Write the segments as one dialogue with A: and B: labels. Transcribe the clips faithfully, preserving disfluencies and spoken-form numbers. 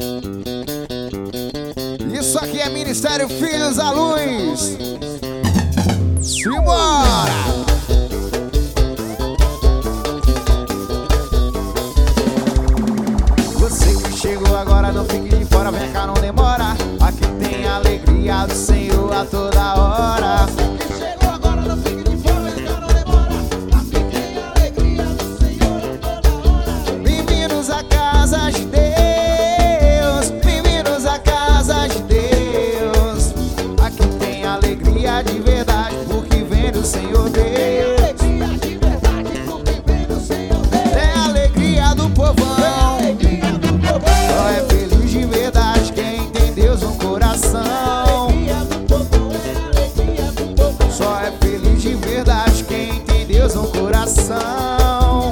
A: Isso aqui é Ministério Filhos à Luz. Simbora! Você que chegou agora, não fique de fora, vem cá, não demora. Aqui tem a alegria do Senhor a toda hora.
B: Você que chegou agora, não fique de fora, vem cá, não demora. Aqui tem a alegria do Senhor a toda hora.
A: Bem-vindos à casa de Deus, bem-vindos à casa de Deus. Aqui tem alegria de verdade, porque vem do Senhor Deus.
B: Alegria de verdade, porque vem do Senhor Deus.
A: É a alegria do povão. Só é feliz de verdade quem tem Deus no coração. Só é feliz de verdade quem tem Deus no coração.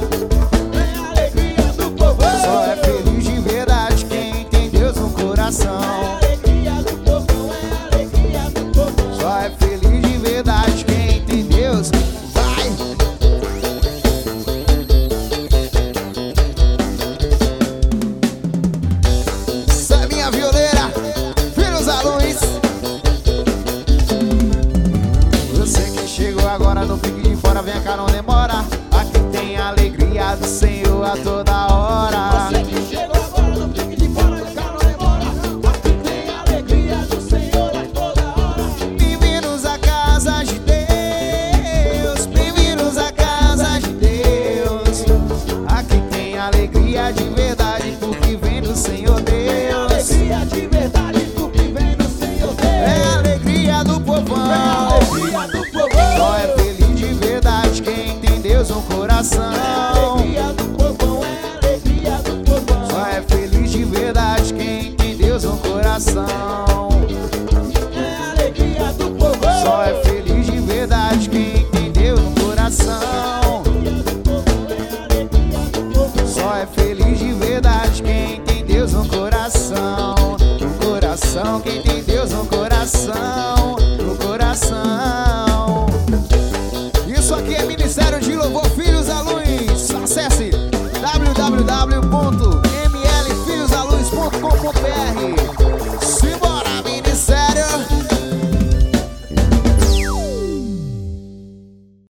A: Só é feliz de verdade quem tem Deus no coração. Só é feliz de verdade quem tem Deus. Vai! Essa é minha violeira, Filhos à Luz. Você que chegou agora, não fique de fora, vem cá, não demora. Aqui tem a alegria do Senhor a toda hora.
B: Você que chegou agora, não fique de fora, vem cá, não demora. Aqui tem a alegria do Senhor a toda hora.
A: Bem-vindos à casa de Deus, bem-vindos à casa de Deus. Aqui tem alegria de verdade, porque vem do Senhor Deus.
B: Alegria de verdade, porque vem do Senhor Deus.
A: É a alegria do povão.
B: Alegria do povão.
A: Só é feliz de verdade quem tem Deus no coração.
B: Alegria do povão, é alegria do povão.
A: Só é feliz de verdade quem tem Deus no coração.
B: É alegria do povão.
A: Só é feliz de verdade quem tem Deus no coração. Só é feliz de verdade quem tem Deus no coração. No coração, quem tem Deus no coração. No coração. Isso aqui é Ministério de Louvor Filhos à Luz. Acesse w w w ponto m l filhos à luz ponto com ponto b r.